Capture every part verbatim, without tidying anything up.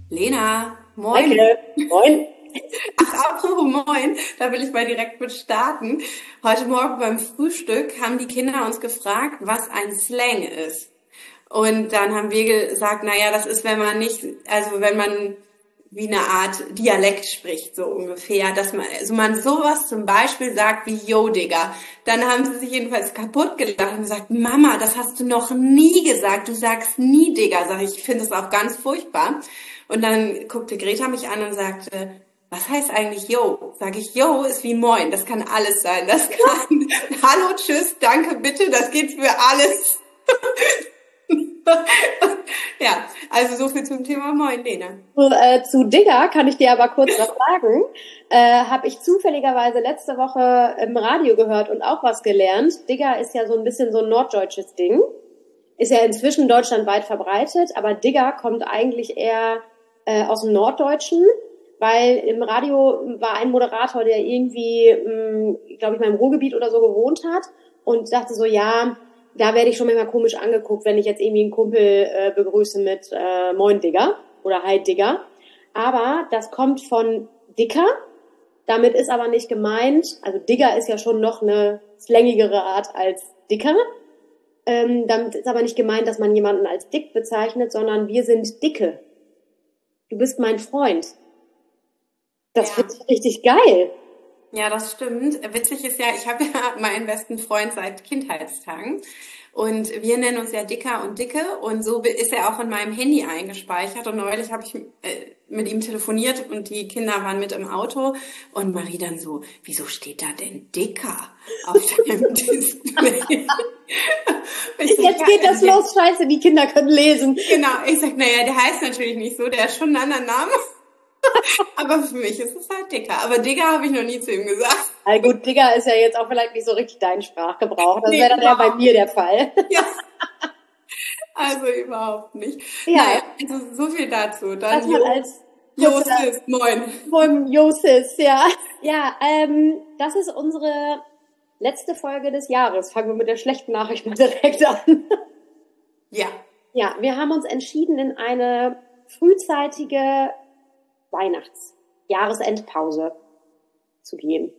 Lena, moin. Danke. Moin. Ach, apropos moin, da will ich mal direkt mit starten. Heute Morgen beim Frühstück haben die Kinder uns gefragt, was ein Slang ist. Und dann haben wir gesagt, naja, das ist, wenn man nicht, also wenn man wie eine Art Dialekt spricht, so ungefähr, dass man, also man sowas zum Beispiel sagt wie Yo, Digga. Dann haben sie sich jedenfalls kaputt gelacht und gesagt, Mama, das hast du noch nie gesagt, du sagst nie Digga. Sag ich, ich finde es auch ganz furchtbar. Und dann guckte Greta mich an und sagte, was heißt eigentlich Yo? Sag ich, Yo ist wie Moin, das kann alles sein. Das kann Hallo, Tschüss, Danke, Bitte, das geht für alles. Ja, also so viel zum Thema Moin, Lena. Zu, äh, zu Digger kann ich dir aber kurz was sagen. Äh, Habe ich zufälligerweise letzte Woche im Radio gehört und auch was gelernt. Digger ist ja so ein bisschen so ein norddeutsches Ding. Ist ja inzwischen deutschlandweit verbreitet, aber Digger kommt eigentlich eher äh, aus dem Norddeutschen, weil im Radio war ein Moderator, der irgendwie, glaube ich, mal im Ruhrgebiet oder so gewohnt hat und dachte so, ja, da werde ich schon manchmal komisch angeguckt, wenn ich jetzt irgendwie einen Kumpel äh, begrüße mit äh, Moin Digger oder Hi Digger. Aber das kommt von Dicker. Damit ist aber nicht gemeint, also Digger ist ja schon noch eine slangigere Art als Dicker. Ähm, damit ist aber nicht gemeint, dass man jemanden als dick bezeichnet, sondern wir sind Dicke. Du bist mein Freund. Das Ja. finde ich richtig geil. Ja, das stimmt. Witzig ist ja, ich habe ja meinen besten Freund seit Kindheitstagen und wir nennen uns ja Dicker und Dicke und so ist er auch in meinem Handy eingespeichert und neulich habe ich äh, mit ihm telefoniert und die Kinder waren mit im Auto und Marie dann so, wieso steht da denn Dicker auf deinem Display? Jetzt sag, geht das der, los, scheiße, die Kinder können lesen. Genau, ich sag, naja, der heißt natürlich nicht so, der hat schon einen anderen Namen. Aber für mich ist es halt Dicker. Aber Digger habe ich noch nie zu ihm gesagt. Na gut, Digger ist ja jetzt auch vielleicht nicht so richtig dein Sprachgebrauch. Das nee, wäre dann ja bei mir der Fall. Ja. Also überhaupt nicht. Ja. Naja, also so viel dazu. Dann jo, als Josis, moin. Moin, Josis, ja. Ja, ähm, das ist unsere letzte Folge des Jahres. Fangen wir mit der schlechten Nachricht mal direkt an. Ja. Ja, wir haben uns entschieden, in eine frühzeitige Weihnachts-Jahresendpause zu gehen.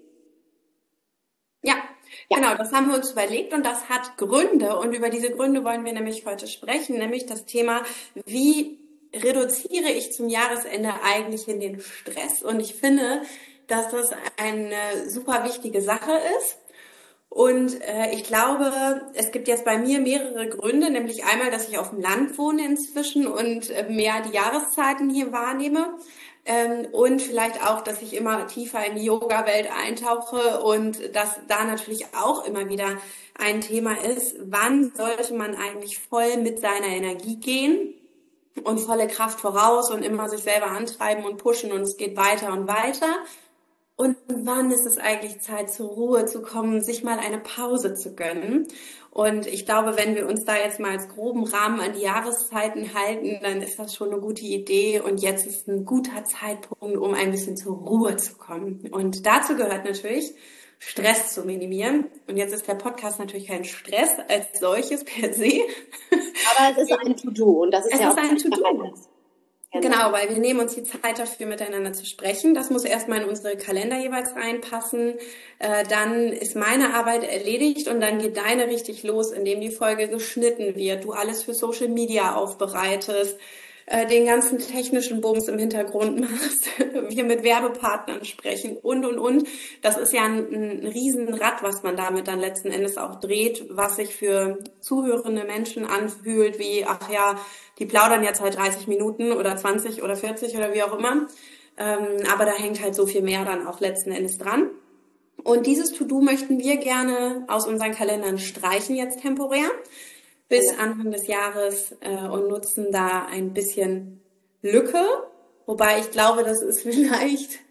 Ja, ja, genau, das haben wir uns überlegt und das hat Gründe und über diese Gründe wollen wir nämlich heute sprechen, nämlich das Thema, wie reduziere ich zum Jahresende eigentlich in den Stress? Und ich finde, dass das eine super wichtige Sache ist. Und äh, ich glaube, es gibt jetzt bei mir mehrere Gründe, nämlich einmal, dass ich auf dem Land wohne inzwischen und äh, mehr die Jahreszeiten hier wahrnehme. Ähm, und vielleicht auch, dass ich immer tiefer in die Yoga-Welt eintauche und dass da natürlich auch immer wieder ein Thema ist, wann sollte man eigentlich voll mit seiner Energie gehen und volle Kraft voraus und immer sich selber antreiben und pushen und es geht weiter und weiter. Und wann ist es eigentlich Zeit, zur Ruhe zu kommen, sich mal eine Pause zu gönnen? Und ich glaube, wenn wir uns da jetzt mal als groben Rahmen an die Jahreszeiten halten, dann ist das schon eine gute Idee. Und jetzt ist ein guter Zeitpunkt, um ein bisschen zur Ruhe zu kommen. Und dazu gehört natürlich, Stress zu minimieren. Und jetzt ist der Podcast natürlich kein Stress als solches per se. Aber es ist ein To-Do und das ist es ja ist auch ein To-Do. Genau. genau, weil wir nehmen uns die Zeit dafür, miteinander zu sprechen. Das muss erstmal in unsere Kalender jeweils reinpassen. Äh, dann ist meine Arbeit erledigt und dann geht deine richtig los, indem die Folge geschnitten wird, du alles für Social Media aufbereitest, äh, den ganzen technischen Bums im Hintergrund machst, wir mit Werbepartnern sprechen und, und, und. Das ist ja ein, ein Riesenrad, was man damit dann letzten Endes auch dreht, was sich für zuhörende Menschen anfühlt, wie, ach ja, die plaudern jetzt halt dreißig Minuten oder zwanzig oder vierzig oder wie auch immer. Ähm, aber da hängt halt so viel mehr dann auch letzten Endes dran. Und dieses To-Do möchten wir gerne aus unseren Kalendern streichen jetzt temporär bis Anfang des Jahres äh, und nutzen da ein bisschen Lücke. Wobei ich glaube, das ist vielleicht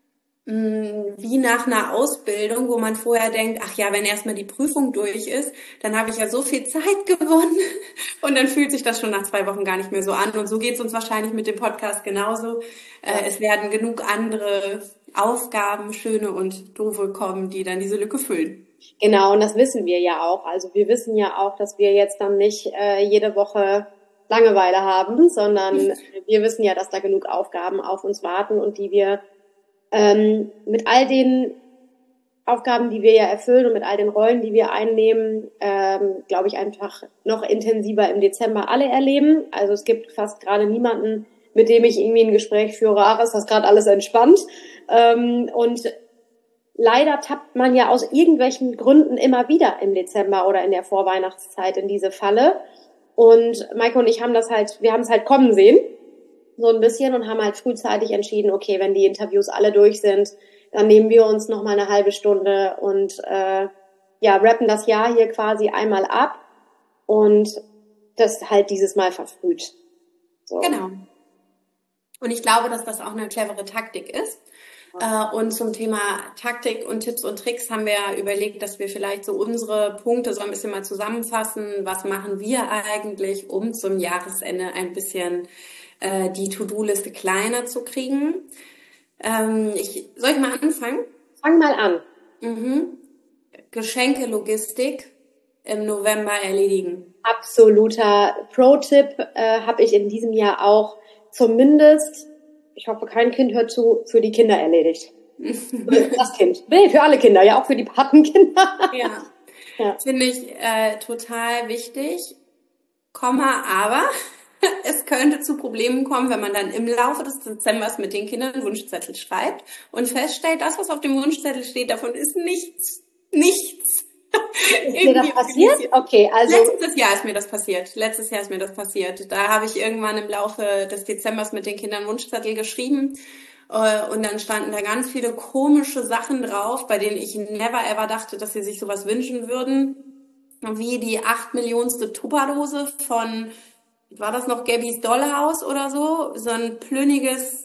mh, wie nach einer Ausbildung, wo man vorher denkt, ach ja, wenn erstmal die Prüfung durch ist, dann habe ich ja so viel Zeit gewonnen und dann fühlt sich das schon nach zwei Wochen gar nicht mehr so an. Und so geht es uns wahrscheinlich mit dem Podcast genauso. Äh, es werden genug andere Aufgaben, schöne und doofe kommen, die dann diese Lücke füllen. Genau, und das wissen wir ja auch. Also wir wissen ja auch, dass wir jetzt dann nicht äh, jede Woche Langeweile haben, sondern wir wissen ja, dass da genug Aufgaben auf uns warten und die wir ähm, mit all den Aufgaben, die wir ja erfüllen und mit all den Rollen, die wir einnehmen, ähm, glaube ich, einfach noch intensiver im Dezember alle erleben. Also es gibt fast gerade niemanden, mit dem ich irgendwie ein Gespräch führe, ach, ist das gerade alles entspannt. Ähm, und leider tappt man ja aus irgendwelchen Gründen immer wieder im Dezember oder in der Vorweihnachtszeit in diese Falle. Und Maike und ich haben das halt, wir haben es halt kommen sehen, so ein bisschen, und haben halt frühzeitig entschieden, okay, wenn die Interviews alle durch sind, dann nehmen wir uns noch mal eine halbe Stunde und äh, ja, rappen das Jahr hier quasi einmal ab und das halt dieses Mal verfrüht. So. Genau. Und ich glaube, dass das auch eine clevere Taktik ist. Äh, und zum Thema Taktik und Tipps und Tricks haben wir ja überlegt, dass wir vielleicht so unsere Punkte so ein bisschen mal zusammenfassen. Was machen wir eigentlich, um zum Jahresende ein bisschen äh, die To-Do-Liste kleiner zu kriegen? Ähm, ich, soll ich mal anfangen? Fang mal an. Mhm. Geschenke-Logistik im November erledigen. Absoluter Pro-Tipp äh, habe ich in diesem Jahr auch zumindest, ich hoffe, kein Kind hört zu, für die Kinder erledigt. Das Kind. Nee, für alle Kinder, ja auch für die Patenkinder. Ja, Ja. finde ich äh, total wichtig. Komma, aber es könnte zu Problemen kommen, wenn man dann im Laufe des Dezembers mit den Kindern einen Wunschzettel schreibt und feststellt, das, was auf dem Wunschzettel steht, davon ist nichts. Nichts. Ist dir das passiert? Okay, also. Letztes Jahr ist mir das passiert. Letztes Jahr ist mir das passiert. Da habe ich irgendwann im Laufe des Dezembers mit den Kindern Wunschzettel geschrieben. Und dann standen da ganz viele komische Sachen drauf, bei denen ich never ever dachte, dass sie sich sowas wünschen würden. Wie die acht Millionste Tupperdose von, war das noch Gabby's Dollhaus oder so? So ein plünniges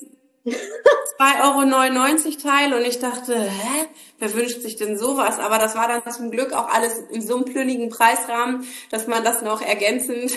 zwei Euro neunundneunzig Teil, und ich dachte, hä, wer wünscht sich denn sowas? Aber das war dann zum Glück auch alles in so einem plünnigen Preisrahmen, dass man das noch ergänzend...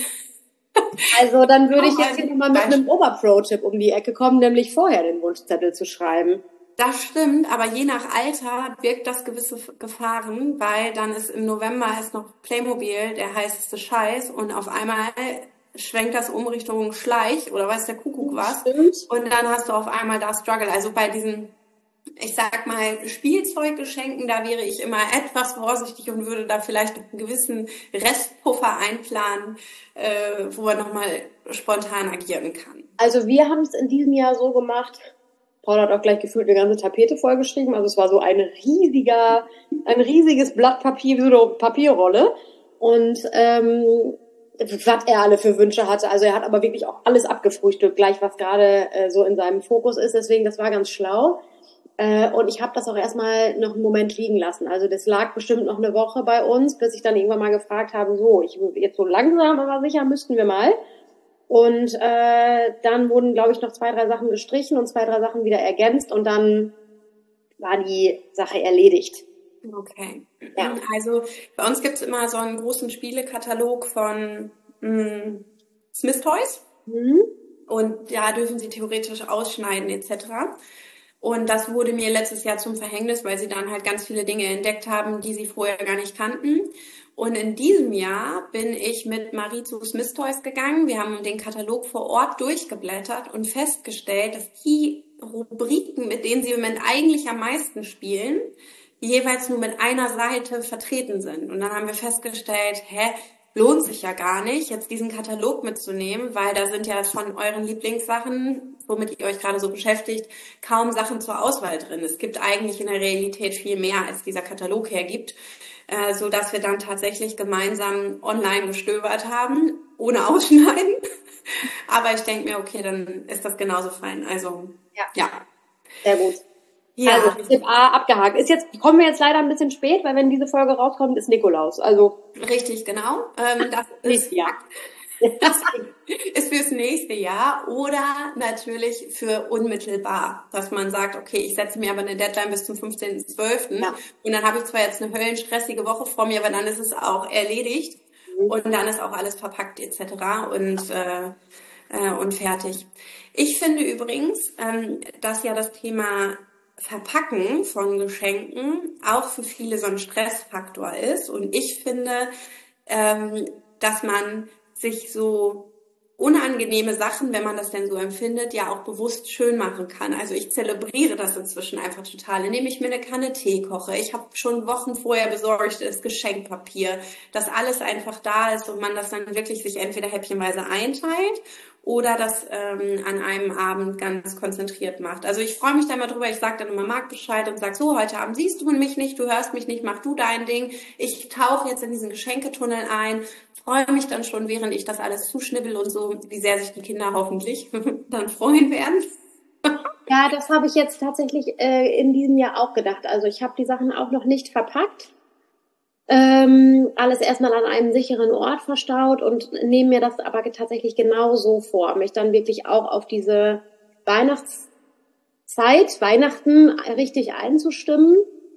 Also dann würde ich jetzt hier nochmal mit einem Ober-Pro-Tipp um die Ecke kommen, nämlich vorher den Wunschzettel zu schreiben. Das stimmt, aber je nach Alter birgt das gewisse Gefahren, weil dann ist im November ist noch Playmobil der heißeste Scheiß und auf einmal schwenkt das um Richtung Schleich oder weiß der Kuckuck was. Stimmt. Und dann hast du auf einmal da Struggle. Also bei diesen, ich sag mal, Spielzeuggeschenken, da wäre ich immer etwas vorsichtig und würde da vielleicht einen gewissen Restpuffer einplanen, äh, wo man nochmal spontan agieren kann. Also wir haben es in diesem Jahr so gemacht, Paul hat auch gleich gefühlt eine ganze Tapete vollgeschrieben, also es war so ein riesiger, ein riesiges Blatt Papier, wie so eine Papierrolle, und ähm, was er alle für Wünsche hatte. Also er hat aber wirklich auch alles abgefrühstückt, gleich was gerade äh, so in seinem Fokus ist. Deswegen, das war ganz schlau. Äh, und ich habe das auch erstmal noch einen Moment liegen lassen. Also das lag bestimmt noch eine Woche bei uns, bis ich dann irgendwann mal gefragt habe, so, ich jetzt so langsam, aber sicher müssten wir mal. Und äh, dann wurden, glaube ich, noch zwei, drei Sachen gestrichen und zwei, drei Sachen wieder ergänzt. Und dann war die Sache erledigt. Okay. Ja. Also bei uns gibt's immer so einen großen Spielekatalog von mh, Smith Toys. Mhm. Und da dürfen sie theoretisch ausschneiden et cetera. Und das wurde mir letztes Jahr zum Verhängnis, weil sie dann halt ganz viele Dinge entdeckt haben, die sie vorher gar nicht kannten. Und in diesem Jahr bin ich mit Marie zu Smith Toys gegangen. Wir haben den Katalog vor Ort durchgeblättert und festgestellt, dass die Rubriken, mit denen sie im Moment eigentlich am meisten spielen, jeweils nur mit einer Seite vertreten sind. Und dann haben wir festgestellt, hä, lohnt sich ja gar nicht, jetzt diesen Katalog mitzunehmen, weil da sind ja von euren Lieblingssachen, womit ihr euch gerade so beschäftigt, kaum Sachen zur Auswahl drin. Es gibt eigentlich in der Realität viel mehr, als dieser Katalog hergibt, äh, so dass wir dann tatsächlich gemeinsam online gestöbert haben, ohne Ausschneiden. Aber ich denke mir, okay, dann ist das genauso fein. Also, ja. ja. Sehr gut. Ja. Also Tipp A abgehakt. Ist jetzt, kommen wir jetzt leider ein bisschen spät, weil wenn diese Folge rauskommt, ist Nikolaus. Also richtig, genau. Ähm, das ist, ja. das ist fürs nächste Jahr oder natürlich für unmittelbar, dass man sagt, okay, ich setze mir aber eine Deadline bis zum fünfzehnten zwölften Ja. Und dann habe ich zwar jetzt eine höllenstressige Woche vor mir, aber dann ist es auch erledigt mhm. und dann ist auch alles verpackt et cetera und äh, äh, und fertig. Ich finde übrigens, ähm, dass ja das Thema Verpacken von Geschenken auch für viele so ein Stressfaktor ist. Und ich finde, ähm, dass man sich so unangenehme Sachen, wenn man das denn so empfindet, ja auch bewusst schön machen kann. Also ich zelebriere das inzwischen einfach total, indem ich mir eine Kanne Tee koche. Ich habe schon Wochen vorher besorgtes Geschenkpapier, dass alles einfach da ist und man das dann wirklich sich entweder häppchenweise einteilt oder das ähm, an einem Abend ganz konzentriert macht. Also ich freue mich da immer drüber, ich sage dann immer Marc Bescheid und sage, so, heute Abend siehst du mich nicht, du hörst mich nicht, mach du dein Ding. Ich tauche jetzt in diesen Geschenketunnel ein, freue mich dann schon, während ich das alles zuschnibbel und so, wie sehr sich die Kinder hoffentlich dann freuen werden. Ja, das habe ich jetzt tatsächlich äh, in diesem Jahr auch gedacht. Also ich habe die Sachen auch noch nicht verpackt. Ähm, alles erstmal an einem sicheren Ort verstaut und nehme mir das aber tatsächlich genau so vor, mich dann wirklich auch auf diese Weihnachtszeit, Weihnachten richtig einzustimmen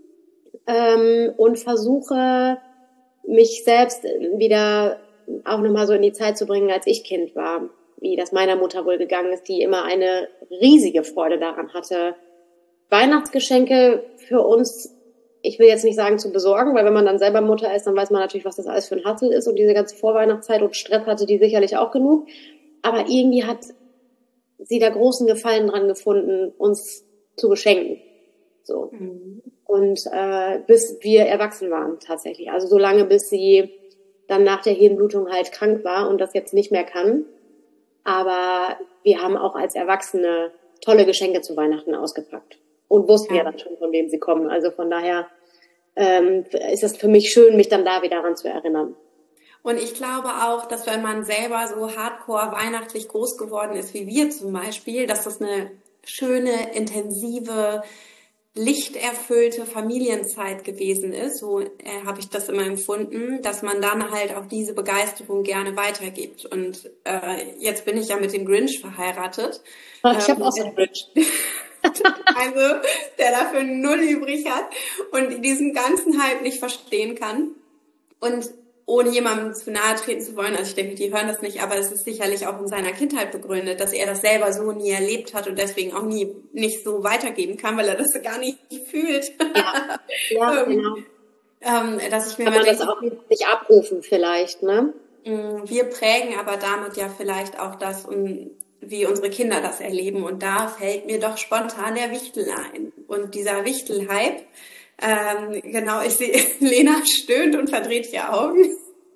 ähm, und versuche, mich selbst wieder auch nochmal so in die Zeit zu bringen, als ich Kind war, wie das meiner Mutter wohl gegangen ist, die immer eine riesige Freude daran hatte, Weihnachtsgeschenke für uns, ich will jetzt nicht sagen zu besorgen, weil wenn man dann selber Mutter ist, dann weiß man natürlich, was das alles für ein Hassel ist und diese ganze Vorweihnachtszeit und Stress hatte die sicherlich auch genug. Aber irgendwie hat sie da großen Gefallen dran gefunden, uns zu beschenken. So. Mhm. Und äh, bis wir erwachsen waren tatsächlich. Also so lange, bis sie dann nach der Hirnblutung halt krank war und das jetzt nicht mehr kann. Aber wir haben auch als Erwachsene tolle Geschenke zu Weihnachten ausgepackt. Und wussten ja, ja dann schon, von wem sie kommen. Also von daher ähm, ist es für mich schön, mich dann da wieder daran zu erinnern. Und ich glaube auch, dass wenn man selber so hardcore weihnachtlich groß geworden ist, wie wir zum Beispiel, dass das eine schöne, intensive, lichterfüllte Familienzeit gewesen ist. So äh, habe ich das immer empfunden, dass man dann halt auch diese Begeisterung gerne weitergibt. Und äh, jetzt bin ich ja mit dem Grinch verheiratet. Ach, ich habe ähm, auch so einen Grinch. Also, der dafür null übrig hat und diesen ganzen Hype nicht verstehen kann. Und ohne jemandem zu nahe treten zu wollen, also ich denke, die hören das nicht, aber es ist sicherlich auch in seiner Kindheit begründet, dass er das selber so nie erlebt hat und deswegen auch nie nicht so weitergeben kann, weil er das gar nicht fühlt. Ja, ja ähm, genau. Ähm, dass ich mir kann man denke, das auch nicht abrufen vielleicht, ne? Wir prägen aber damit ja vielleicht auch das, wie unsere Kinder das erleben. Und da fällt mir doch spontan der Wichtel ein. Und dieser Wichtel-Hype, ähm, genau, ich sehe, Lena stöhnt und verdreht die Augen.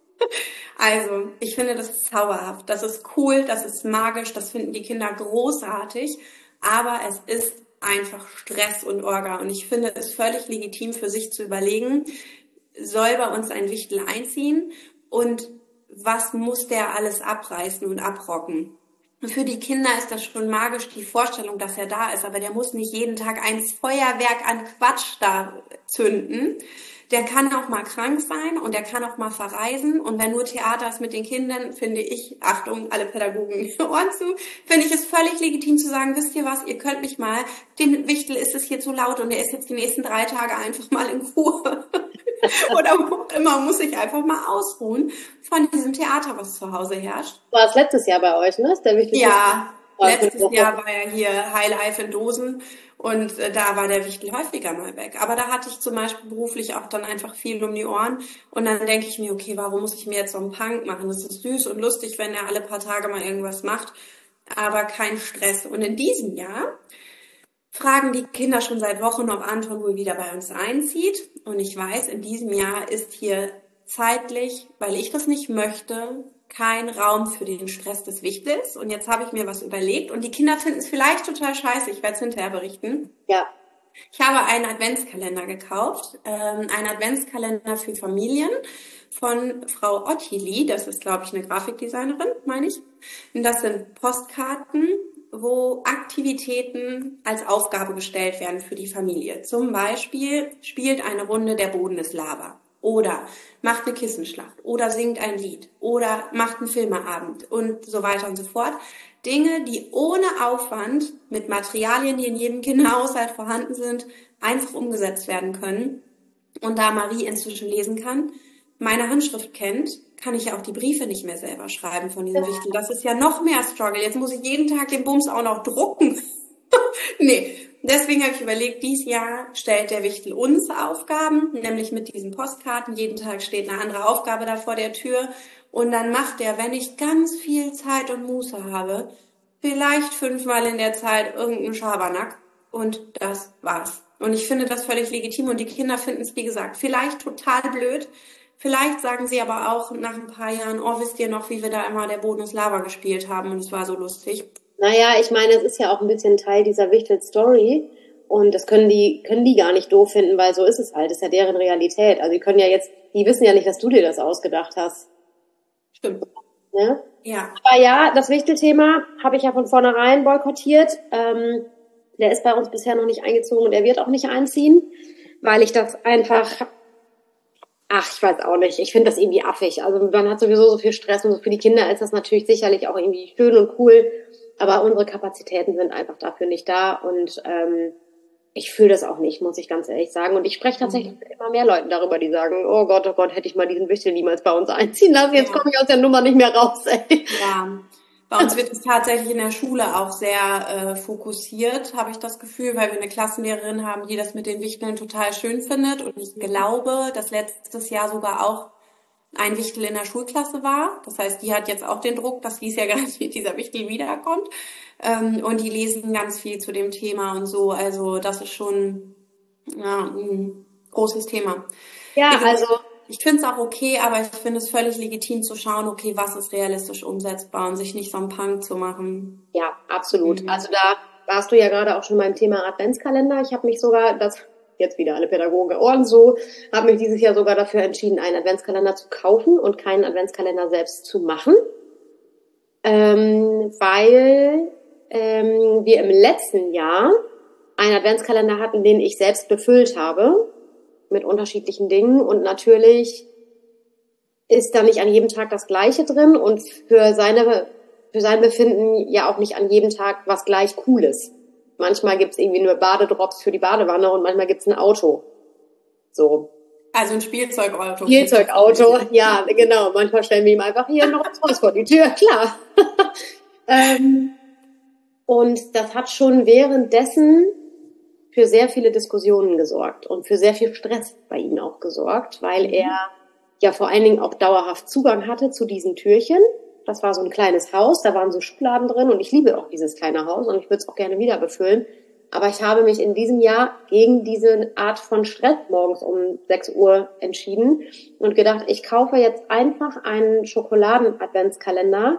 Also, ich finde das ist zauberhaft, das ist cool, das ist magisch, das finden die Kinder großartig, aber es ist einfach Stress und Orga. Und ich finde es völlig legitim für sich zu überlegen, soll bei uns ein Wichtel einziehen und was muss der alles abreißen und abrocken? Für die Kinder ist das schon magisch, die Vorstellung, dass er da ist, aber der muss nicht jeden Tag ein Feuerwerk an Quatsch da zünden. Der kann auch mal krank sein und der kann auch mal verreisen. Und wenn nur Theater ist mit den Kindern, finde ich, Achtung, alle Pädagogen Ohren zu, finde ich es völlig legitim zu sagen, wisst ihr was, ihr könnt mich mal, dem Wichtel ist es hier zu laut und er ist jetzt die nächsten drei Tage einfach mal in Ruhe. Oder wo auch immer, muss ich einfach mal ausruhen von diesem Theater, was zu Hause herrscht. War es letztes Jahr bei euch, ne? Ist der Wichtel? Ja, letztes Jahr war ja hier Highlife in Dosen. Und äh, da war der Wichtel häufiger mal weg. Aber da hatte ich zum Beispiel beruflich auch dann einfach viel um die Ohren. Und dann denke ich mir, okay, warum muss ich mir jetzt so einen Punk machen? Das ist süß und lustig, wenn er alle paar Tage mal irgendwas macht. Aber kein Stress. Und in diesem Jahr fragen die Kinder schon seit Wochen, ob Anton wohl wieder bei uns einzieht. Und ich weiß, in diesem Jahr ist hier zeitlich, weil ich das nicht möchte, kein Raum für den Stress des Wichtels. Und jetzt habe ich mir was überlegt und die Kinder finden es vielleicht total scheiße. Ich werde es hinterher berichten. Ja. Ich habe einen Adventskalender gekauft, ähm, einen Adventskalender für Familien von Frau Ottili. Das ist, glaube ich, eine Grafikdesignerin, meine ich. Und das sind Postkarten, wo Aktivitäten als Aufgabe gestellt werden für die Familie. Zum Beispiel spielt eine Runde Der Boden ist Lava. Oder macht eine Kissenschlacht oder singt ein Lied oder macht einen Filmeabend und so weiter und so fort. Dinge, die ohne Aufwand mit Materialien, die in jedem Kinderhaushalt vorhanden sind, einfach umgesetzt werden können. Und da Marie inzwischen lesen kann, meine Handschrift kennt, kann ich ja auch die Briefe nicht mehr selber schreiben von diesem Wichtel. Das ist ja noch mehr Struggle. Jetzt muss ich jeden Tag den Bums auch noch drucken. Nee, Deswegen habe ich überlegt, dieses Jahr stellt der Wichtel uns Aufgaben, nämlich mit diesen Postkarten. Jeden Tag steht eine andere Aufgabe da vor der Tür. Und dann macht er, wenn ich ganz viel Zeit und Muße habe, vielleicht fünfmal in der Zeit irgendeinen Schabernack. Und das war's. Und ich finde das völlig legitim. Und die Kinder finden es, wie gesagt, vielleicht total blöd. Vielleicht sagen sie aber auch nach ein paar Jahren, oh, wisst ihr noch, wie wir da immer der Boden ist Lava gespielt haben und es war so lustig. Naja, ich meine, es ist ja auch ein bisschen Teil dieser Wichtel-Story und das können die, können die gar nicht doof finden, weil so ist es halt, das ist ja deren Realität. Also die können ja jetzt, die wissen ja nicht, dass du dir das ausgedacht hast. Stimmt. Ne? Ja. Aber ja, das Wichtel-Thema habe ich ja von vornherein boykottiert. Ähm, der ist bei uns bisher noch nicht eingezogen und er wird auch nicht einziehen, weil ich das einfach, ach, ich weiß auch nicht, ich finde das irgendwie affig. Also man hat sowieso so viel Stress und so für die Kinder ist das natürlich sicherlich auch irgendwie schön und cool. Aber unsere Kapazitäten sind einfach dafür nicht da und ähm, ich fühle das auch nicht, muss ich ganz ehrlich sagen. Und ich spreche tatsächlich mit immer mehr Leuten darüber, die sagen, oh Gott, oh Gott, hätte ich mal diesen Wichtel niemals bei uns einziehen lassen, jetzt ja. komme ich aus der Nummer nicht mehr raus. Ey. Ja, bei uns wird es tatsächlich in der Schule auch sehr äh, fokussiert, habe ich das Gefühl, weil wir eine Klassenlehrerin haben, die das mit den Wichteln total schön findet. Und ich glaube, dass letztes Jahr sogar auch ein Wichtel in der Schulklasse war. Das heißt, die hat jetzt auch den Druck, dass dies Jahr garantiert dieser Wichtel wiederkommt. Ähm, und die lesen ganz viel zu dem Thema und so. Also das ist schon ja, ein großes Thema. Ja, gesagt, also ich finde es auch okay, aber ich finde es völlig legitim zu schauen, okay, was ist realistisch umsetzbar und sich nicht so einen Punk zu machen. Ja, absolut. Mhm. Also da warst du ja gerade auch schon beim Thema Adventskalender. Ich habe mich sogar, das jetzt wieder alle Pädagogen Ohren so, habe mich dieses Jahr sogar dafür entschieden, einen Adventskalender zu kaufen und keinen Adventskalender selbst zu machen, ähm, weil ähm, wir im letzten Jahr einen Adventskalender hatten, den ich selbst befüllt habe mit unterschiedlichen Dingen und natürlich ist da nicht an jedem Tag das Gleiche drin und für seine für sein Befinden ja auch nicht an jedem Tag was gleich Cooles. Manchmal gibt's irgendwie nur Badedrops für die Badewanne und manchmal gibt's ein Auto. So. Also ein Spielzeugauto. Spielzeugauto, ja, genau. Manchmal stellen wir ihm einfach hier noch was Haus vor die Tür, klar. ähm, und das hat schon währenddessen für sehr viele Diskussionen gesorgt und für sehr viel Stress bei ihm auch gesorgt, weil er ja vor allen Dingen auch dauerhaft Zugang hatte zu diesen Türchen. Das war so ein kleines Haus, da waren so Schubladen drin und ich liebe auch dieses kleine Haus und ich würde es auch gerne wieder befüllen. Aber ich habe mich in diesem Jahr gegen diese Art von Stress morgens um sechs Uhr entschieden und gedacht, ich kaufe jetzt einfach einen Schokoladen-Adventskalender.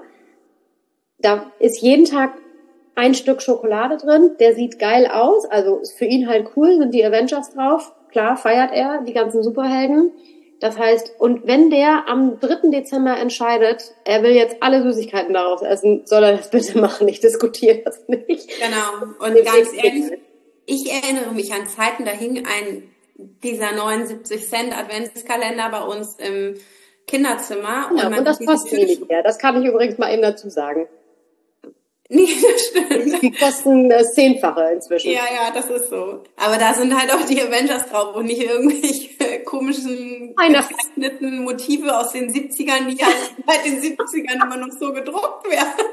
Da ist jeden Tag ein Stück Schokolade drin, der sieht geil aus, also ist für ihn halt cool, sind die Avengers drauf. Klar, feiert er, die ganzen Superhelden. Das heißt, und wenn der am dritten Dezember entscheidet, er will jetzt alle Süßigkeiten daraus essen, soll er das bitte machen. Ich diskutiere das nicht. Genau. Und ganz ehrlich, ich erinnere mich an Zeiten, da hing ein, dieser neunundsiebzig Cent Adventskalender bei uns im Kinderzimmer. Ja, und, und das kostet nicht mehr. Das kann ich übrigens mal eben dazu sagen. Nee, das stimmt. Die kosten das Zehnfache inzwischen. Ja, ja, das ist so. Aber da sind halt auch die Avengers drauf und nicht irgendwelche komischen gezeichneten Motive aus den siebzigern, die halt seit den siebzigern immer noch so gedruckt werden.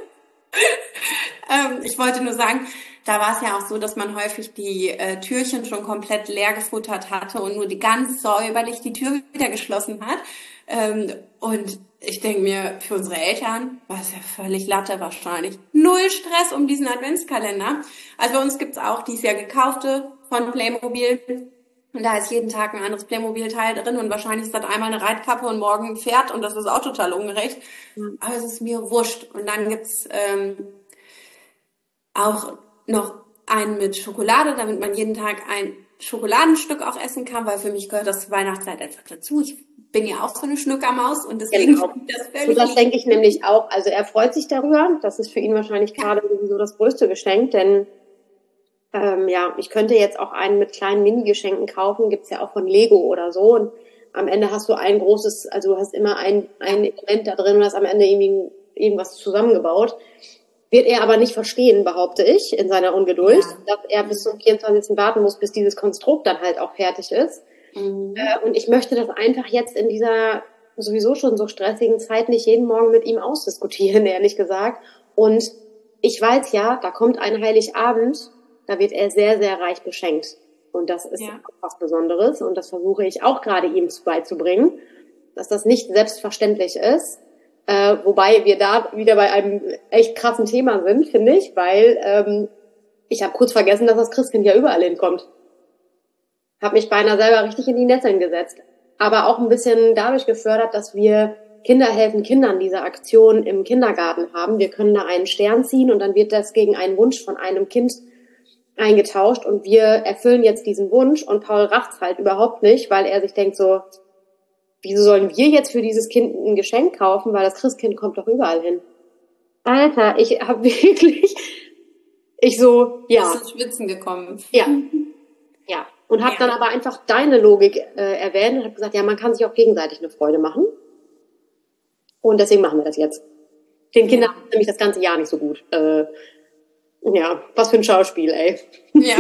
ähm, ich wollte nur sagen, da war es ja auch so, dass man häufig die äh, Türchen schon komplett leer gefuttert hatte und nur die ganz säuberlich die Tür wieder geschlossen hat. Ähm, und ich denke mir, für unsere Eltern war es ja völlig Latte wahrscheinlich. Null Stress um diesen Adventskalender. Also bei uns gibt's auch dieses Jahr gekaufte von Playmobil. Und da ist jeden Tag ein anderes Playmobil-Teil drin und wahrscheinlich ist das einmal eine Reitkappe und morgen ein Pferd und das ist auch total ungerecht. Mhm. Aber es ist mir wurscht. Und dann gibt's ähm, auch noch einen mit Schokolade, damit man jeden Tag ein Schokoladenstück auch essen kann, weil für mich gehört das zur Weihnachtszeit einfach dazu. Ich bin ja auch so eine Schnuckermaus und deswegen genau. das völlig und das denke ich nämlich auch. Also er freut sich darüber. Das ist für ihn wahrscheinlich gerade sowieso das größte Geschenk, denn ähm, ja, ich könnte jetzt auch einen mit kleinen Mini-Geschenken kaufen. Gibt's ja auch von Lego oder so. Und am Ende hast du ein großes, also du hast immer ein ein Element da drin und hast am Ende irgendwie irgendwas zusammengebaut. Wird er aber nicht verstehen, behaupte ich, in seiner Ungeduld, ja. dass er bis zum vierundzwanzigsten warten muss, bis dieses Konstrukt dann halt auch fertig ist. Mhm. Äh, und ich möchte das einfach jetzt in dieser sowieso schon so stressigen Zeit nicht jeden Morgen mit ihm ausdiskutieren, ehrlich gesagt. Und ich weiß ja, da kommt ein Heiligabend da wird er sehr, sehr reich beschenkt. Und das ist Ja. was Besonderes. Und das versuche ich auch gerade ihm beizubringen, dass das nicht selbstverständlich ist. Äh, wobei wir da wieder bei einem echt krassen Thema sind, finde ich, weil ähm, ich habe kurz vergessen, dass das Christkind ja überall hinkommt. Habe mich beinahe selber richtig in die Nesseln gesetzt. Aber auch ein bisschen dadurch gefördert, dass wir Kinder helfen Kindern diese Aktion im Kindergarten haben. Wir können da einen Stern ziehen und dann wird das gegen einen Wunsch von einem Kind eingetauscht und wir erfüllen jetzt diesen Wunsch und Paul rafft's halt überhaupt nicht, weil er sich denkt so, wieso sollen wir jetzt für dieses Kind ein Geschenk kaufen, weil das Christkind kommt doch überall hin. Alter, ich hab wirklich, ich so, ja. Bist ins Schwitzen gekommen. Ja, ja. Und hab Ja. dann aber einfach deine Logik äh, erwähnt und hab gesagt, ja, man kann sich auch gegenseitig eine Freude machen. Und deswegen machen wir das jetzt. Den Kindern Ja. ist nämlich das ganze Jahr nicht so gut. Äh, ja, was für ein Schauspiel, ey. Ja.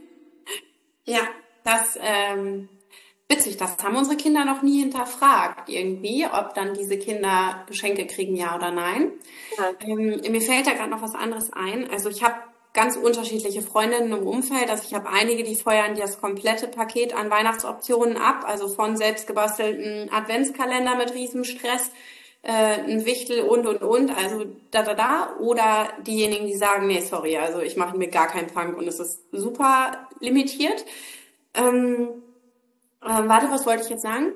Ja, das, ähm, witzig, das haben unsere Kinder noch nie hinterfragt irgendwie, ob dann diese Kinder Geschenke kriegen, ja oder nein. Ja. Ähm, mir fällt da gerade noch was anderes ein. Also ich habe ganz unterschiedliche Freundinnen im Umfeld. Also ich habe einige, die feuern das komplette Paket an Weihnachtsoptionen ab, also von selbstgebastelten Adventskalender mit Riesenstress, äh, ein Wichtel und und und, also da da da. Oder diejenigen, die sagen, nee, sorry, also ich mache mir gar keinen Punk und es ist super limitiert. Ähm, äh, warte, was wollte ich jetzt sagen?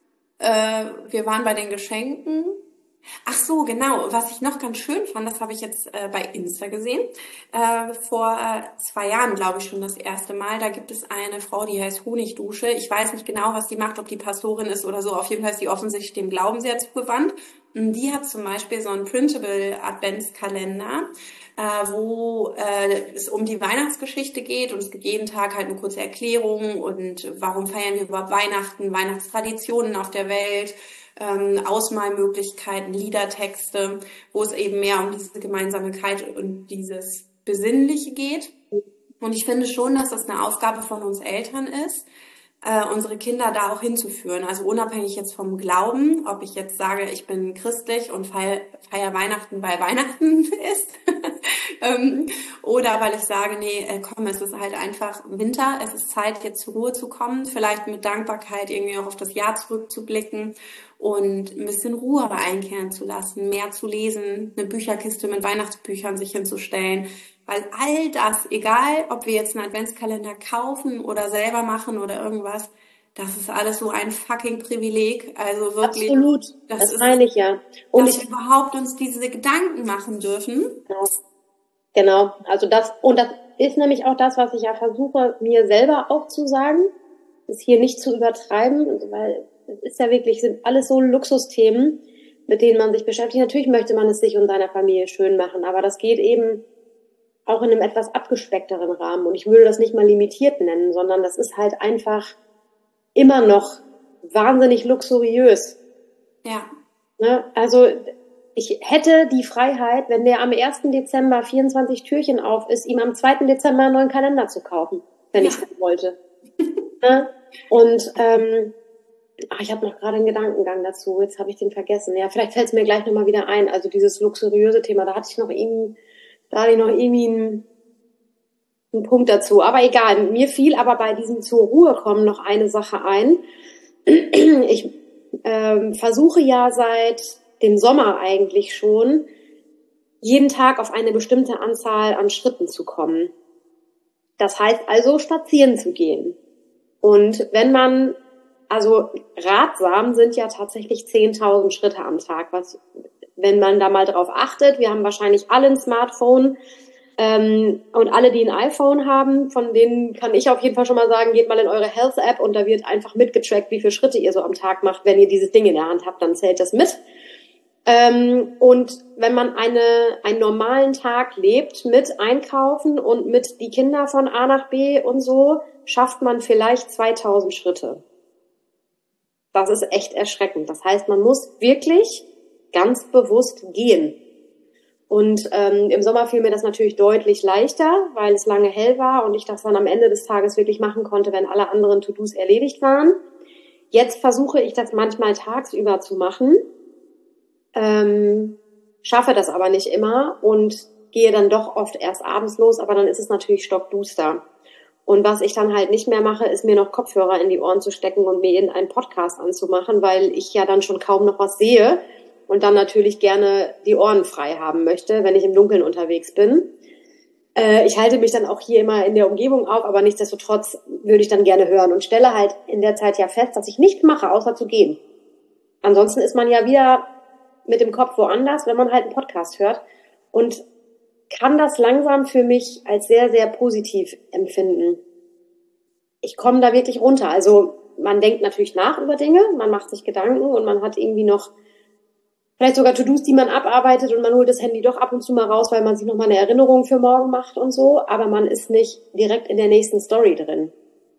Äh, wir waren bei den Geschenken. Ach so, genau. Was ich noch ganz schön fand, das habe ich jetzt äh, bei Insta gesehen. Äh, vor äh, zwei Jahren, glaube ich, schon das erste Mal. Da gibt es eine Frau, die heißt Honigdusche. Ich weiß nicht genau, was die macht, ob die Pastorin ist oder so. Auf jeden Fall ist die offensichtlich dem Glauben sehr zugewandt. Und die hat zum Beispiel so einen Printable Adventskalender, äh, wo äh, es um die Weihnachtsgeschichte geht und es gibt jeden Tag halt eine kurze Erklärung und warum feiern wir überhaupt Weihnachten, Weihnachtstraditionen auf der Welt, ähm, Ausmalmöglichkeiten, Liedertexte, wo es eben mehr um diese Gemeinsamkeit und dieses Besinnliche geht. Und ich finde schon, dass das eine Aufgabe von uns Eltern ist, äh, unsere Kinder da auch hinzuführen. Also unabhängig jetzt vom Glauben, ob ich jetzt sage, ich bin christlich und feier, feier Weihnachten, weil Weihnachten ist, ähm, oder weil ich sage, nee, äh, komm, es ist halt einfach Winter, es ist Zeit, jetzt zur Ruhe zu kommen, vielleicht mit Dankbarkeit irgendwie auch auf das Jahr zurückzublicken und ein bisschen Ruhe einkehren zu lassen, mehr zu lesen, eine Bücherkiste mit Weihnachtsbüchern sich hinzustellen. Weil all das, egal ob wir jetzt einen Adventskalender kaufen oder selber machen oder irgendwas, das ist alles so ein fucking Privileg. Also wirklich, Absolut, das, das ist, meine ich ja. Und dass ich, wir überhaupt uns diese Gedanken machen dürfen. genau, also das, und das ist nämlich auch das, was ich ja versuche, mir selber auch zu sagen, ist hier nicht zu übertreiben, weil es ist ja wirklich, sind alles so Luxusthemen, mit denen man sich beschäftigt. Natürlich möchte man es sich und seiner Familie schön machen, aber das geht eben auch in einem etwas abgespeckteren Rahmen. Und ich würde das nicht mal limitiert nennen, sondern das ist halt einfach immer noch wahnsinnig luxuriös. Ja. Ne? Also ich hätte die Freiheit, wenn der am ersten Dezember vierundzwanzig Türchen auf ist, ihm am zweiten Dezember einen neuen Kalender zu kaufen, wenn Ja. ich es wollte. Ne? Und ähm, ach, ich habe noch gerade einen Gedankengang dazu, jetzt habe ich den vergessen. Ja, vielleicht fällt es mir gleich nochmal wieder ein. Also dieses luxuriöse Thema, da hatte ich noch irgendwie, da hatte ich noch irgendwie einen, einen Punkt dazu. Aber egal, mir fiel aber bei diesem zur Ruhe kommen noch eine Sache ein. Ich ähm, versuche ja seit dem Sommer eigentlich schon, jeden Tag auf eine bestimmte Anzahl an Schritten zu kommen. Das heißt also, spazieren zu gehen. Und wenn man, also ratsam sind ja tatsächlich zehntausend Schritte am Tag, was, wenn man da mal drauf achtet, wir haben wahrscheinlich alle ein Smartphone, ähm, und alle, die ein iPhone haben, von denen kann ich auf jeden Fall schon mal sagen, geht mal in eure Health-App und da wird einfach mitgetrackt, wie viele Schritte ihr so am Tag macht. Wenn ihr dieses Ding in der Hand habt, dann zählt das mit. Ähm, und wenn man eine, einen normalen Tag lebt mit Einkaufen und mit die Kinder von A nach B und so, schafft man vielleicht zweitausend Schritte. Das ist echt erschreckend. Das heißt, man muss wirklich ganz bewusst gehen. Und ähm, im Sommer fiel mir das natürlich deutlich leichter, weil es lange hell war und ich das dann am Ende des Tages wirklich machen konnte, wenn alle anderen To-Dos erledigt waren. Jetzt versuche ich das manchmal tagsüber zu machen, ähm, schaffe das aber nicht immer und gehe dann doch oft erst abends los, aber dann ist es natürlich stockduster. Und was ich dann halt nicht mehr mache, ist mir noch Kopfhörer in die Ohren zu stecken und mir in einen Podcast anzumachen, weil ich ja dann schon kaum noch was sehe und dann natürlich gerne die Ohren frei haben möchte, wenn ich im Dunkeln unterwegs bin. Äh, ich halte mich dann auch hier immer in der Umgebung auf, aber nichtsdestotrotz würde ich dann gerne hören und stelle halt in der Zeit ja fest, dass ich nichts mache, außer zu gehen. Ansonsten ist man ja wieder mit dem Kopf woanders, wenn man halt einen Podcast hört und kann das langsam für mich als sehr, sehr positiv empfinden. Ich komme da wirklich runter. Also man denkt natürlich nach über Dinge, man macht sich Gedanken und man hat irgendwie noch vielleicht sogar To-Dos, die man abarbeitet und man holt das Handy doch ab und zu mal raus, weil man sich nochmal eine Erinnerung für morgen macht und so, aber man ist nicht direkt in der nächsten Story drin.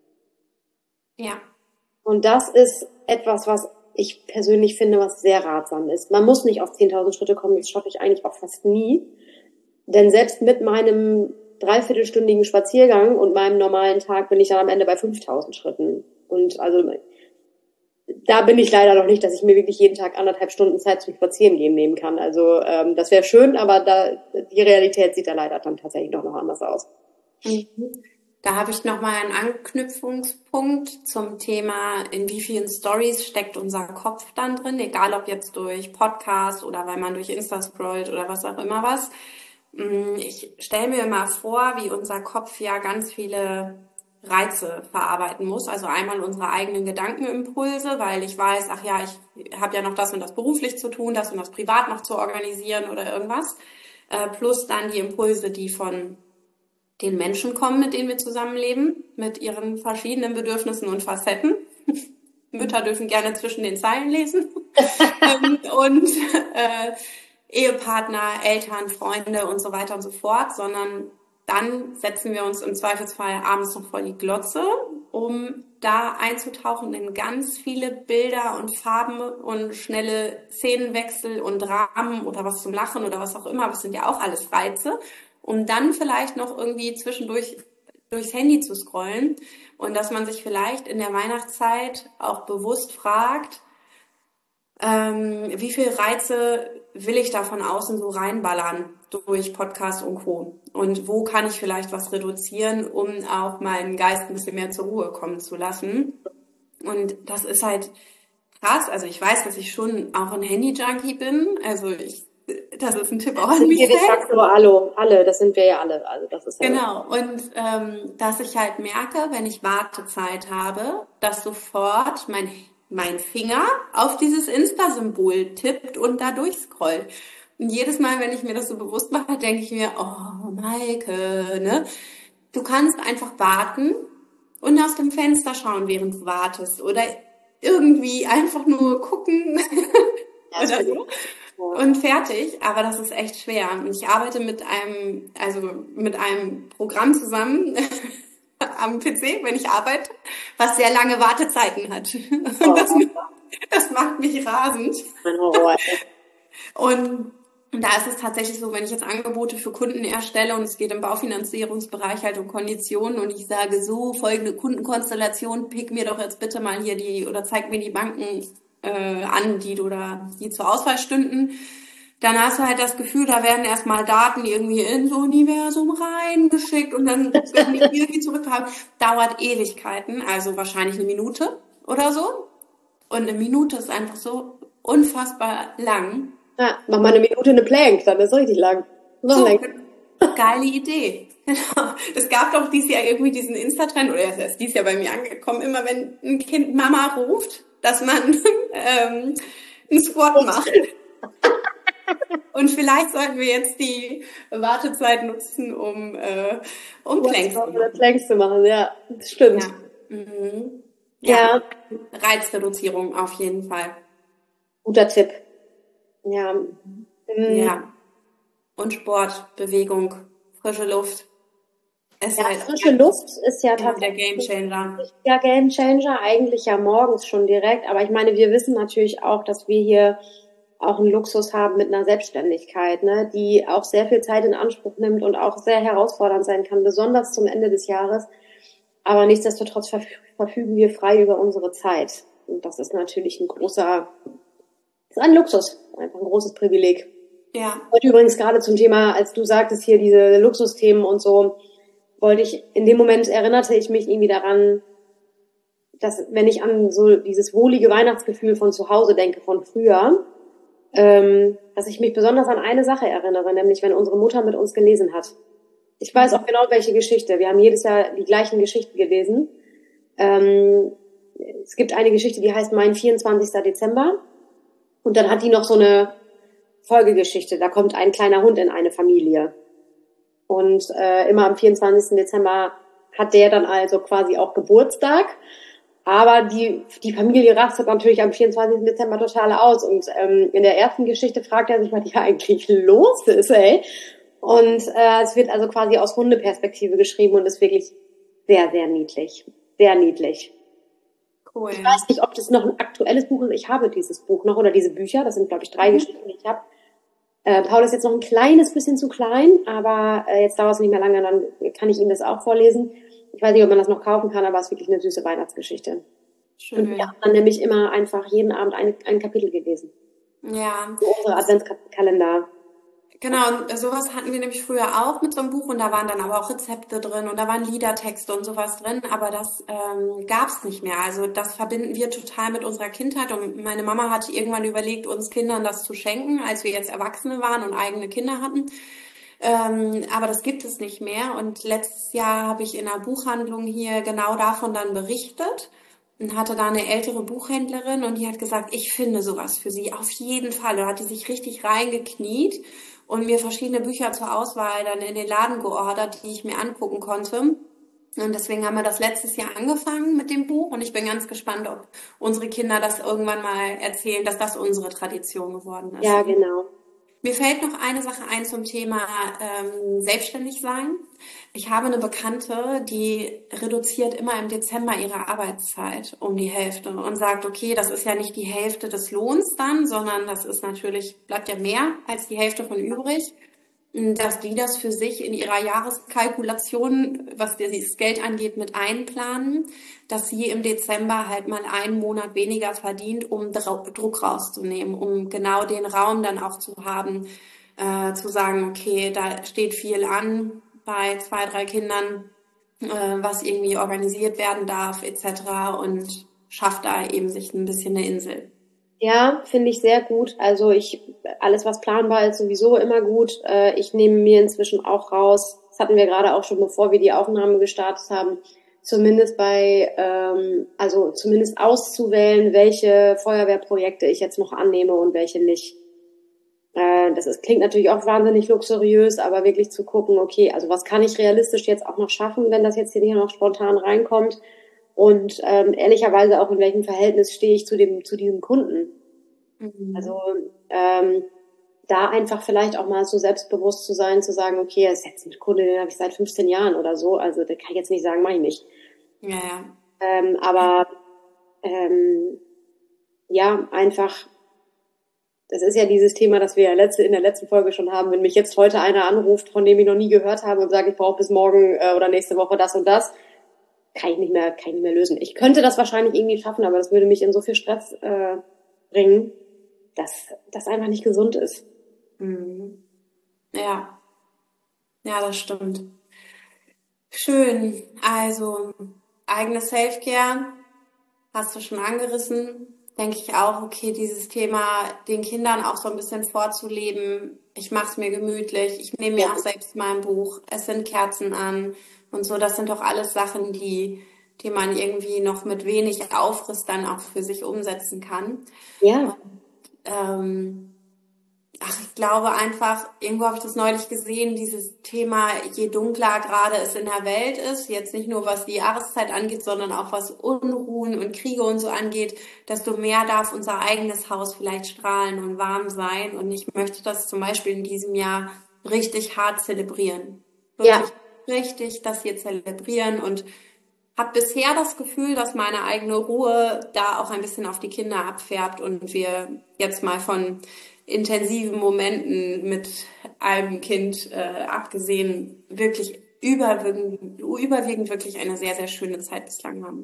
Ja. Und das ist etwas, was ich persönlich finde, was sehr ratsam ist. Man muss nicht auf zehntausend Schritte kommen, das schaffe ich eigentlich auch fast nie. Denn selbst mit meinem dreiviertelstündigen Spaziergang und meinem normalen Tag bin ich dann am Ende bei fünftausend Schritten. Und also da bin ich leider noch nicht, dass ich mir wirklich jeden Tag anderthalb Stunden Zeit zum Spazierengehen nehmen kann. Also ähm, das wäre schön, aber da die Realität sieht da leider dann tatsächlich noch, noch anders aus. Mhm. Da habe ich nochmal einen Anknüpfungspunkt zum Thema, in wie vielen Stories steckt unser Kopf dann drin, egal ob jetzt durch Podcast oder weil man durch Insta scrollt oder was auch immer was. Ich stelle mir immer vor, wie unser Kopf ja ganz viele Reize verarbeiten muss. Also einmal unsere eigenen Gedankenimpulse, weil ich weiß, ach ja, ich habe ja noch das und das beruflich zu tun, das und das privat noch zu organisieren oder irgendwas. Äh, plus dann die Impulse, die von den Menschen kommen, mit denen wir zusammenleben, mit ihren verschiedenen Bedürfnissen und Facetten. Mütter dürfen gerne zwischen den Zeilen lesen. und äh, Ehepartner, Eltern, Freunde und so weiter und so fort, sondern dann setzen wir uns im Zweifelsfall abends noch vor die Glotze, um da einzutauchen in ganz viele Bilder und Farben und schnelle Szenenwechsel und Dramen oder was zum Lachen oder was auch immer, das sind ja auch alles Reize, um dann vielleicht noch irgendwie zwischendurch durchs Handy zu scrollen und dass man sich vielleicht in der Weihnachtszeit auch bewusst fragt, ähm, wie viel Reize will ich da von außen so reinballern durch Podcast und Co. Und wo kann ich vielleicht was reduzieren, um auch meinen Geist ein bisschen mehr zur Ruhe kommen zu lassen. Und das ist halt krass. Also ich weiß, dass ich schon auch ein Handy-Junkie bin. Also ich, das ist ein Tipp auch an mich selbst. Alle, alle, das sind wir ja alle. Also das ist ja genau. Und ähm, dass ich halt merke, wenn ich Wartezeit habe, dass sofort mein mein Finger auf dieses Insta-Symbol tippt und da durchscrollt. Und jedes Mal, wenn ich mir das so bewusst mache, denke ich mir, oh, Maike, ne? Du kannst einfach warten und aus dem Fenster schauen, während du wartest. Oder irgendwie einfach nur gucken oder so. Und fertig. Aber das ist echt schwer. Und ich arbeite mit einem, also mit einem Programm zusammen, am P C, wenn ich arbeite, was sehr lange Wartezeiten hat. Und das, das macht mich rasend. Und da ist es tatsächlich so, wenn ich jetzt Angebote für Kunden erstelle und es geht im Baufinanzierungsbereich halt um Konditionen und ich sage so, folgende Kundenkonstellation, pick mir doch jetzt bitte mal hier die oder zeig mir die Banken äh, an, die oder die zur Auswahl stünden. Dann hast du halt das Gefühl, da werden erstmal Daten irgendwie in so ein Universum reingeschickt und dann werden die irgendwie zurückgehauen. Dauert Ewigkeiten, also wahrscheinlich eine Minute oder so. Und eine Minute ist einfach so unfassbar lang. Ja, mach mal eine Minute eine Plank, dann ist es richtig lang. Noch so, länger. Geile Idee. Es gab doch dieses Jahr irgendwie diesen Insta-Trend, oder er ist dieses Jahr bei mir angekommen, immer wenn ein Kind Mama ruft, dass man ähm, einen Squat macht. Und vielleicht sollten wir jetzt die Wartezeit nutzen, um, äh, um Planks zu machen. Planks zu machen, ja, das stimmt. Ja. Mhm. Ja. ja. Reizreduzierung auf jeden Fall. Guter Tipp. Ja. Mhm. Ja. Und Sport, Bewegung, frische Luft. Es ja, halt frische Luft ist ja tatsächlich der Gamechanger. Ja, Gamechanger eigentlich ja morgens schon direkt. Aber ich meine, wir wissen natürlich auch, dass wir hier auch einen Luxus haben mit einer Selbstständigkeit, ne, die auch sehr viel Zeit in Anspruch nimmt und auch sehr herausfordernd sein kann, besonders zum Ende des Jahres. Aber nichtsdestotrotz verfügen wir frei über unsere Zeit. Und das ist natürlich ein großer, ist ein Luxus, einfach ein großes Privileg. Ja. Und übrigens gerade zum Thema, als du sagtest hier diese Luxusthemen und so, wollte ich, in dem Moment erinnerte ich mich irgendwie daran, dass wenn ich an so dieses wohlige Weihnachtsgefühl von zu Hause denke, von früher, ähm, dass ich mich besonders an eine Sache erinnere, nämlich wenn unsere Mutter mit uns gelesen hat. Ich weiß auch genau, welche Geschichte. Wir haben jedes Jahr die gleichen Geschichten gelesen. Ähm, es gibt eine Geschichte, die heißt Mein vierundzwanzigster Dezember. Und dann hat die noch so eine Folgegeschichte. Da kommt ein kleiner Hund in eine Familie. Und äh, immer am vierundzwanzigsten Dezember hat der dann also quasi auch Geburtstag. Aber die die Familie rastet natürlich am vierundzwanzigsten Dezember total aus. Und ähm, in der ersten Geschichte fragt er sich, was hier eigentlich los ist, ey. Und äh, es wird also quasi aus Hundeperspektive geschrieben und ist wirklich sehr, sehr niedlich. Sehr niedlich. Cool. Ich weiß nicht, ob das noch ein aktuelles Buch ist. Ich habe dieses Buch noch oder diese Bücher. Das sind, glaube ich, drei mhm. Geschichten, die ich habe. Äh, Paul ist jetzt noch ein kleines bisschen zu klein, aber äh, jetzt dauert es nicht mehr lange, dann kann ich ihm das auch vorlesen. Ich weiß nicht, ob man das noch kaufen kann, aber es ist wirklich eine süße Weihnachtsgeschichte. Schön. Und wir haben dann nämlich immer einfach jeden Abend ein, ein Kapitel gelesen. Ja. So unsere Adventskalender. Genau, und sowas hatten wir nämlich früher auch mit so einem Buch und da waren dann aber auch Rezepte drin und da waren Liedertexte und sowas drin, aber das ähm, gab's nicht mehr. Also das verbinden wir total mit unserer Kindheit und meine Mama hatte irgendwann überlegt, uns Kindern das zu schenken, als wir jetzt Erwachsene waren und eigene Kinder hatten. Ähm, aber das gibt es nicht mehr und letztes Jahr habe ich in einer Buchhandlung hier genau davon dann berichtet. Und hatte da eine ältere Buchhändlerin und die hat gesagt, ich finde sowas für sie auf jeden Fall. Da hat die sich richtig reingekniet und mir verschiedene Bücher zur Auswahl dann in den Laden geordert, die ich mir angucken konnte. Und deswegen haben wir das letztes Jahr angefangen mit dem Buch und ich bin ganz gespannt, ob unsere Kinder das irgendwann mal erzählen, dass das unsere Tradition geworden ist. Ja, genau. Mir fällt noch eine Sache ein zum Thema ähm, selbstständig sein. Ich habe eine Bekannte, die reduziert immer im Dezember ihre Arbeitszeit um die Hälfte und sagt, okay, das ist ja nicht die Hälfte des Lohns dann, sondern das ist natürlich, bleibt ja mehr als die Hälfte von übrig. Dass die das für sich in ihrer Jahreskalkulation, was das Geld angeht, mit einplanen, dass sie im Dezember halt mal einen Monat weniger verdient, um Druck rauszunehmen, um genau den Raum dann auch zu haben, äh, zu sagen, okay, da steht viel an bei zwei, drei Kindern, äh, was irgendwie organisiert werden darf et cetera und schafft da eben sich ein bisschen eine Insel. Ja, finde ich sehr gut. Also ich, alles was planbar ist, sowieso immer gut. Äh, ich nehme mir inzwischen auch raus, das hatten wir gerade auch schon, bevor wir die Aufnahme gestartet haben, zumindest bei, ähm, also zumindest auszuwählen, welche Feuerwehrprojekte ich jetzt noch annehme und welche nicht. Äh, das ist, klingt natürlich auch wahnsinnig luxuriös, aber wirklich zu gucken, okay, also was kann ich realistisch jetzt auch noch schaffen, wenn das jetzt hier noch spontan reinkommt? Und ähm, ehrlicherweise auch in welchem Verhältnis stehe ich zu dem zu diesem Kunden. Mhm. Also ähm, da einfach vielleicht auch mal so selbstbewusst zu sein, zu sagen, okay, das ist jetzt ein Kunde, den habe ich seit fünfzehn Jahren oder so, also da kann ich jetzt nicht sagen, mache ich nicht. Ja, ja. Ähm, aber ähm, ja, einfach, das ist ja dieses Thema, das wir ja letzte, in der letzten Folge schon haben, wenn mich jetzt heute einer anruft, von dem ich noch nie gehört habe und sagt, ich brauche bis morgen äh, oder nächste Woche das und das, kann ich nicht mehr, kann ich nicht mehr lösen. Ich könnte das wahrscheinlich irgendwie schaffen, aber das würde mich in so viel Stress äh, bringen, dass das einfach nicht gesund ist. Mhm. Ja. Ja, das stimmt. Schön. Also, eigene Self-Care hast du schon angerissen. Denke ich auch, okay, dieses Thema den Kindern auch so ein bisschen vorzuleben. Ich mache es mir gemütlich. Ich nehme mir ja auch selbst mein Buch. Es sind Kerzen an und so. Das sind doch alles Sachen, die, die man irgendwie noch mit wenig Aufriss dann auch für sich umsetzen kann. Ja. Und, ähm, ach, ich glaube einfach, irgendwo habe ich das neulich gesehen, dieses Thema, je dunkler gerade es in der Welt ist, jetzt nicht nur was die Jahreszeit angeht, sondern auch was Unruhen und Kriege und so angeht, desto mehr darf unser eigenes Haus vielleicht strahlen und warm sein. Und ich möchte das zum Beispiel in diesem Jahr richtig hart zelebrieren. Wirklich ja. richtig das hier zelebrieren und habe bisher das Gefühl, dass meine eigene Ruhe da auch ein bisschen auf die Kinder abfärbt und wir jetzt mal von intensiven Momenten mit einem Kind äh, abgesehen wirklich überwiegend, überwiegend wirklich eine sehr, sehr schöne Zeit bislang haben.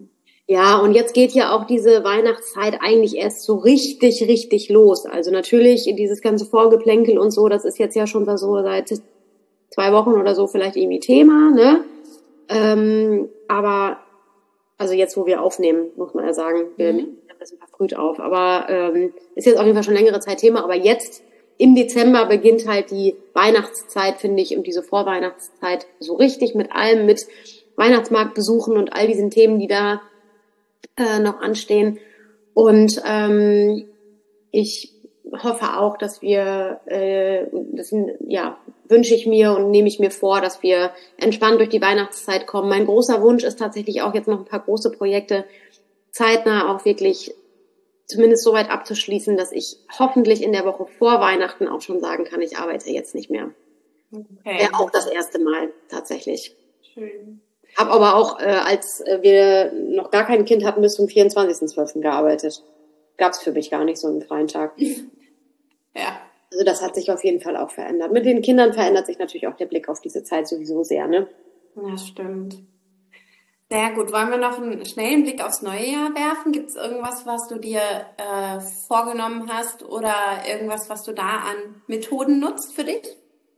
Ja, und jetzt geht ja auch diese Weihnachtszeit eigentlich erst so richtig, richtig los. Also natürlich dieses ganze Vorgeplänkel und so, das ist jetzt ja schon so seit zwei Wochen oder so vielleicht irgendwie Thema, ne? Ähm, aber, also jetzt, wo wir aufnehmen, muss man ja sagen, wir nehmen ein bisschen verfrüht auf. Aber ähm, ist jetzt auf jeden Fall schon längere Zeit Thema. Aber jetzt im Dezember beginnt halt die Weihnachtszeit, finde ich, und diese Vorweihnachtszeit so richtig mit allem, mit Weihnachtsmarkt besuchen und all diesen Themen, die da äh, noch anstehen. Und ähm, ich hoffe auch, dass wir, äh, das ja, wünsche ich mir und nehme ich mir vor, dass wir entspannt durch die Weihnachtszeit kommen. Mein großer Wunsch ist tatsächlich auch jetzt noch ein paar große Projekte zeitnah auch wirklich zumindest so weit abzuschließen, dass ich hoffentlich in der Woche vor Weihnachten auch schon sagen kann, ich arbeite jetzt nicht mehr. Okay. Wäre auch das erste Mal tatsächlich. Schön. Habe aber auch, äh, als wir noch gar kein Kind hatten, bis zum vierundzwanzigsten zwölften gearbeitet. Gab's für mich gar nicht so einen freien Tag. Ja. Also das hat sich auf jeden Fall auch verändert. Mit den Kindern verändert sich natürlich auch der Blick auf diese Zeit sowieso sehr, ne? Ja, stimmt. Sehr gut. Wollen wir noch einen schnellen Blick aufs neue Jahr werfen? Gibt es irgendwas, was du dir äh, vorgenommen hast oder irgendwas, was du da an Methoden nutzt für dich?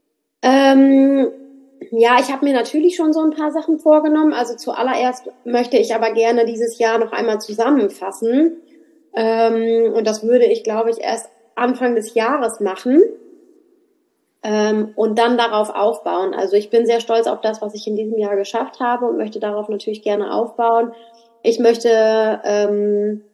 Ähm, ja, ich habe mir natürlich schon so ein paar Sachen vorgenommen. Also zuallererst möchte ich aber gerne dieses Jahr noch einmal zusammenfassen. Ähm, und das würde ich, glaube ich, erst Anfang des Jahres machen. Ähm, und dann darauf aufbauen. Also ich bin sehr stolz auf das, was ich in diesem Jahr geschafft habe und möchte darauf natürlich gerne aufbauen. Ich möchte ähm,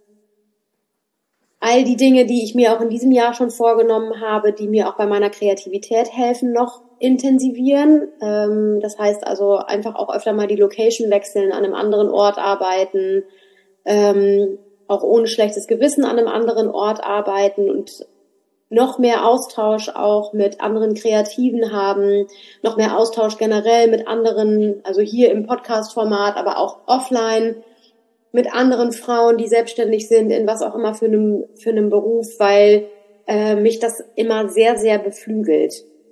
all die Dinge, die ich mir auch in diesem Jahr schon vorgenommen habe, die mir auch bei meiner Kreativität helfen, noch intensivieren. Ähm, das heißt also einfach auch öfter mal die Location wechseln, an einem anderen Ort arbeiten, ähm, auch ohne schlechtes Gewissen an einem anderen Ort arbeiten und noch mehr Austausch auch mit anderen Kreativen haben, noch mehr Austausch generell mit anderen, also hier im Podcast-Format, aber auch offline mit anderen Frauen, die selbstständig sind, in was auch immer für einem, für einem Beruf, weil äh, mich das immer sehr, sehr beflügelt.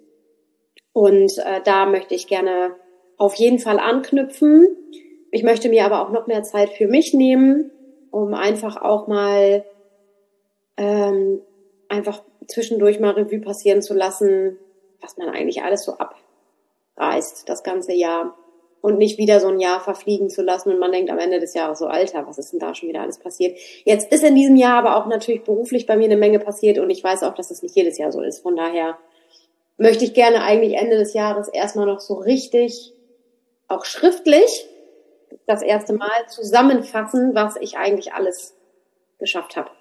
Und äh, da möchte ich gerne auf jeden Fall anknüpfen. Ich möchte mir aber auch noch mehr Zeit für mich nehmen, um einfach auch mal ähm, einfach zwischendurch mal Revue passieren zu lassen, was man eigentlich alles so abreißt, das ganze Jahr. Und nicht wieder so ein Jahr verfliegen zu lassen und man denkt am Ende des Jahres so, Alter, was ist denn da schon wieder alles passiert? Jetzt ist in diesem Jahr aber auch natürlich beruflich bei mir eine Menge passiert und ich weiß auch, dass das nicht jedes Jahr so ist. Von daher möchte ich gerne eigentlich Ende des Jahres erstmal noch so richtig, auch schriftlich, das erste Mal zusammenfassen, was ich eigentlich alles geschafft habe.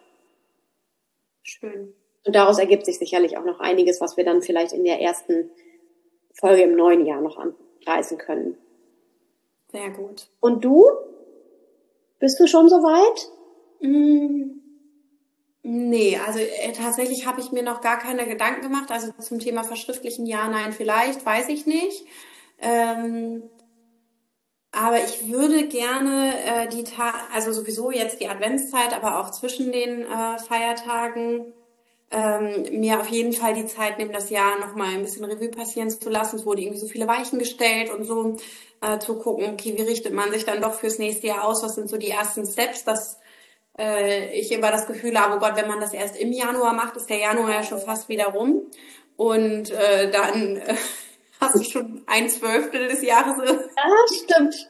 Schön. Und daraus ergibt sich sicherlich auch noch einiges, was wir dann vielleicht in der ersten Folge im neuen Jahr noch anreißen können. Sehr gut. Und du? Bist du schon so weit? Mm, nee, also äh, tatsächlich habe ich mir noch gar keine Gedanken gemacht. Also zum Thema verschriftlichen Ja, Nein, vielleicht, weiß ich nicht. Ähm, aber ich würde gerne äh, die Ta- also sowieso jetzt die Adventszeit, aber auch zwischen den äh, Feiertagen ähm, mir auf jeden Fall die Zeit nehmen, das Jahr nochmal ein bisschen Revue passieren zu lassen. Es wurde irgendwie so viele Weichen gestellt und so äh, zu gucken, okay, wie richtet man sich dann doch fürs nächste Jahr aus? Was sind so die ersten Steps, dass äh, ich immer das Gefühl habe, oh Gott, wenn man das erst im Januar macht, ist der Januar ja schon fast wieder rum. Und äh, dann äh, hast du schon ein Zwölftel des Jahres. Ja, stimmt.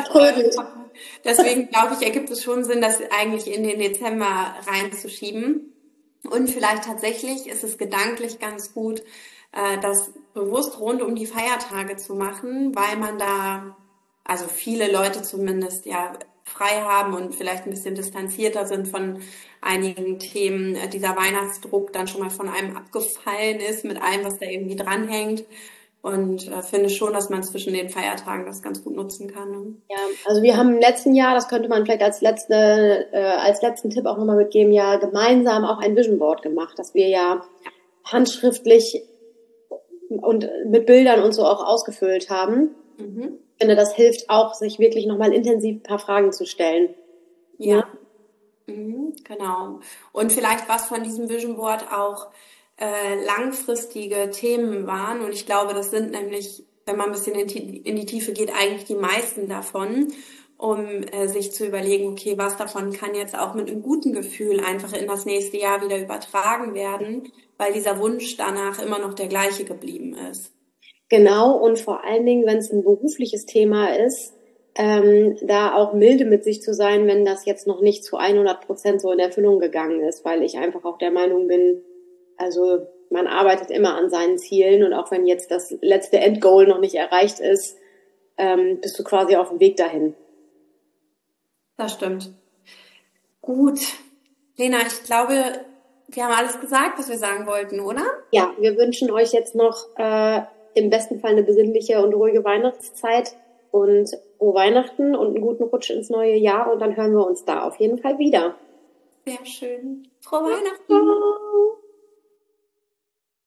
Deswegen glaube ich, ergibt es schon Sinn, das eigentlich in den Dezember reinzuschieben. Und vielleicht tatsächlich ist es gedanklich ganz gut, das bewusst rund um die Feiertage zu machen, weil man da, also viele Leute zumindest, ja, frei haben und vielleicht ein bisschen distanzierter sind von einigen Themen. Dieser Weihnachtsdruck dann schon mal von einem abgefallen ist mit allem, was da irgendwie dranhängt. Und äh, finde schon, dass man zwischen den Feiertagen das ganz gut nutzen kann. Ne? Ja, also wir haben im letzten Jahr, das könnte man vielleicht als letzte, äh, als letzten Tipp auch nochmal mitgeben, ja gemeinsam auch ein Vision Board gemacht, dass wir ja handschriftlich und mit Bildern und so auch ausgefüllt haben. Mhm. Ich finde, das hilft auch, sich wirklich nochmal intensiv ein paar Fragen zu stellen. Ja, ja? Mhm, genau. Und vielleicht was von diesem Vision Board auch äh, langfristige Themen waren. Und ich glaube, das sind nämlich, wenn man ein bisschen in die, in die Tiefe geht, eigentlich die meisten davon. um äh, sich zu überlegen, okay, was davon kann jetzt auch mit einem guten Gefühl einfach in das nächste Jahr wieder übertragen werden, weil dieser Wunsch danach immer noch der gleiche geblieben ist. Genau, und vor allen Dingen, wenn es ein berufliches Thema ist, ähm, da auch milde mit sich zu sein, wenn das jetzt noch nicht zu hundert Prozent so in Erfüllung gegangen ist, weil ich einfach auch der Meinung bin, also man arbeitet immer an seinen Zielen und auch wenn jetzt das letzte Endgoal noch nicht erreicht ist, ähm, bist du quasi auf dem Weg dahin. Das stimmt. Gut. Lena, ich glaube, wir haben alles gesagt, was wir sagen wollten, oder? Ja, wir wünschen euch jetzt noch äh, im besten Fall eine besinnliche und ruhige Weihnachtszeit und frohe Weihnachten und einen guten Rutsch ins neue Jahr und dann hören wir uns da auf jeden Fall wieder. Sehr schön. Frohe Weihnachten. Ciao.